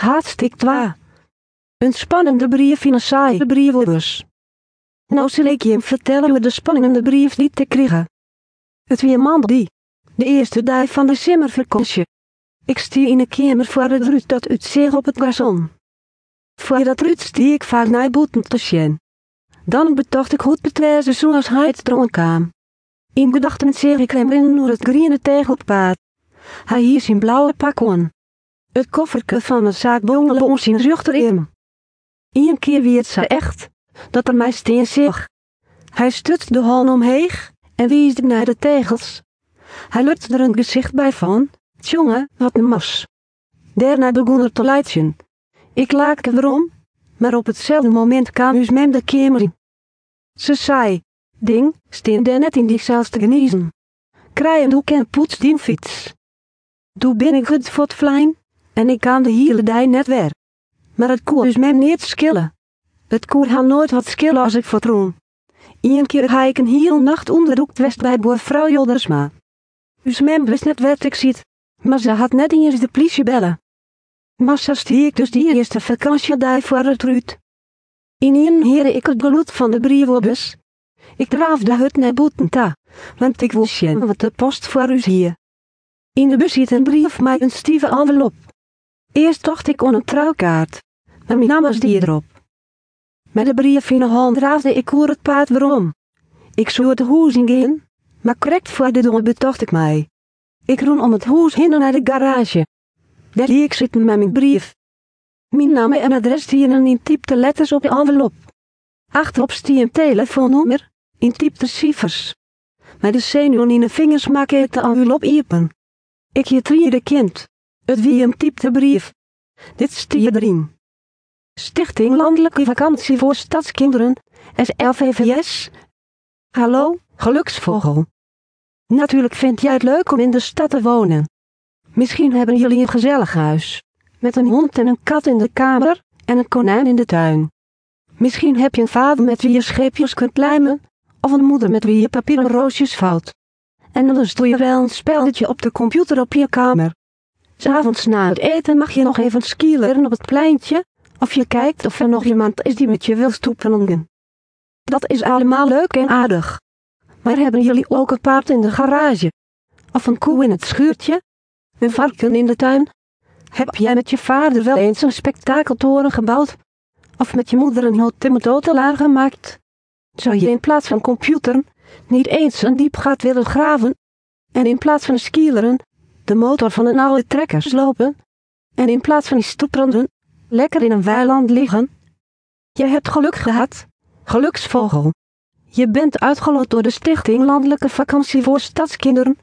hartstikke twa. Een spannende brief in een saaie brievenbus. Nou zal ik je hem vertellen hoe de spannende brief die te krijgen. Het wie man die, de eerste dag van de zomervakantie. Ik stie in de kamer voor het ruut dat uitzicht op het gazon. Voor dat ruut stie ik vaak naar buiten te zien. Dan betocht ik goed betwijzen zoals hij het dronken kwam. In gedachten zeg ik hem in door het groene tegelpaad. Hij hier zijn blauwe pak aan. Het kofferke van de zaak bongelde om zijn rug erin. Eén keer wie het zei echt, dat er mij steen zich. Hij stutste de hand omheen en wiesde naar de tegels. Hij lukte er een gezicht bij van, tjonge, wat een mas. Daarna begon er te leidjen. Ik laakte erom, maar op hetzelfde moment kwam us mem de kamer in. Ze zei, ding, steen daar net in diezelfde geniezen. Krijg een doek en poets die fiets. Toen ben ik het voor het vlein, en ik kan de hele dag net weer. Maar het koer us mem niet schillen. Het koer had nooit wat schillen als ik vertroon. Eén keer ga ik een hele nacht onderdoekt west bij boervrouw Joddersma. Us mem wist net wat ik ziet, maar ze had net eens de politie bellen. Massa stie ik dus die eerste vakantiedag voor het ruut. In een heerde ik het bloed van de brievenbus. Ik draaf de hut naar buiten ta, want ik wil zien wat de post voor u hier. In de bus zit een brief met een stieve envelop. Eerst dacht ik aan een trouwkaart, maar mijn naam was die erop. Met de brief in de hand draafde ik oer het paard waarom. Ik zou het huis ingaan, maar correct voor de deur betocht ik mij. Ik roen om het huis heen naar de garage. Daar zie ik zitten met mijn brief. Mijn naam en adres stien in typte letters op de envelop. Achterop stie een telefoonnummer, in typte cijfers. Met de zenuwen in de vingers maak ik de envelop open. Ik je triede kind. Het wie een typte brief. Dit stie erin. Stichting Landelijke Vakantie voor Stadskinderen, SLVVS. Hallo, geluksvogel. Natuurlijk vind jij het leuk om in de stad te wonen. Misschien hebben jullie een gezellig huis. Met een hond en een kat in de kamer, en een konijn in de tuin. Misschien heb je een vader met wie je scheepjes kunt lijmen, of een moeder met wie je papieren roosjes vouwt. En dan doe je wel een spelletje op de computer op je kamer. 'S Avonds na het eten mag je nog even skileren op het pleintje, of je kijkt of er nog iemand is die met je wil stoepelen. Dat is allemaal leuk en aardig. Maar hebben jullie ook een paard in de garage? Of een koe in het schuurtje? Een varken in de tuin? Heb jij met je vader wel eens een spektakeltoren gebouwd? Of met je moeder een hotel gemaakt? Zou je in plaats van computeren niet eens een diepgat willen graven? En in plaats van skileren de motor van een oude trekker slopen? En in plaats van stoepranden lekker in een weiland liggen? Je hebt geluk gehad, geluksvogel. Je bent uitgeloot door de Stichting Landelijke Vakantie voor Stadskinderen,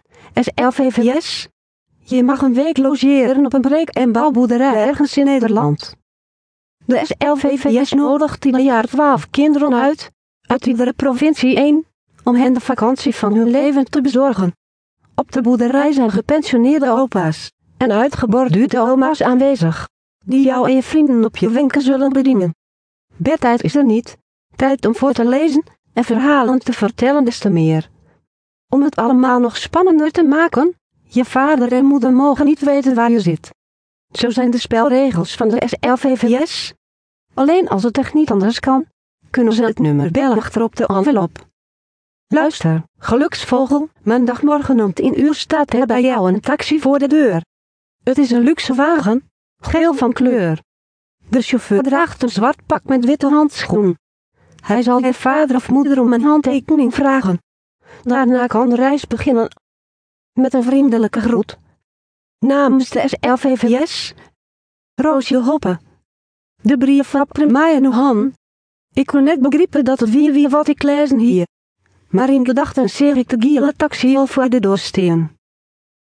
SLVVS. Je mag een week logeren op een breek- en bouwboerderij ergens in Nederland. De SLVVS nodigt ieder jaar 12 kinderen uit iedere provincie 1, om hen de vakantie van hun leven te bezorgen. Op de boerderij zijn gepensioneerde opa's en uitgeborduurde oma's aanwezig, die jou en je vrienden op je wenken zullen bedienen. Bedtijd is er niet, tijd om voor te lezen en verhalen te vertellen des te meer. Om het allemaal nog spannender te maken, je vader en moeder mogen niet weten waar je zit. Zo zijn de spelregels van de SLVVS. Alleen als het echt niet anders kan, kunnen ze het nummer bellen achter op de envelop. Luister, geluksvogel, maandagmorgen om 10 uur staat er bij jou een taxi voor de deur. Het is een luxe wagen, geel van kleur. De chauffeur draagt een zwart pak met witte handschoen. Hij zal je vader of moeder om een handtekening vragen. Daarna kan de reis beginnen. Met een vriendelijke groet. Namens de SLVVS. Roosje Hoppe. De brief van mij en uw hand. Ik kon net begrijpen dat het wie wat ik lezen hier. Maar in gedachten zeg ik de gele taxi al voor de deur staan.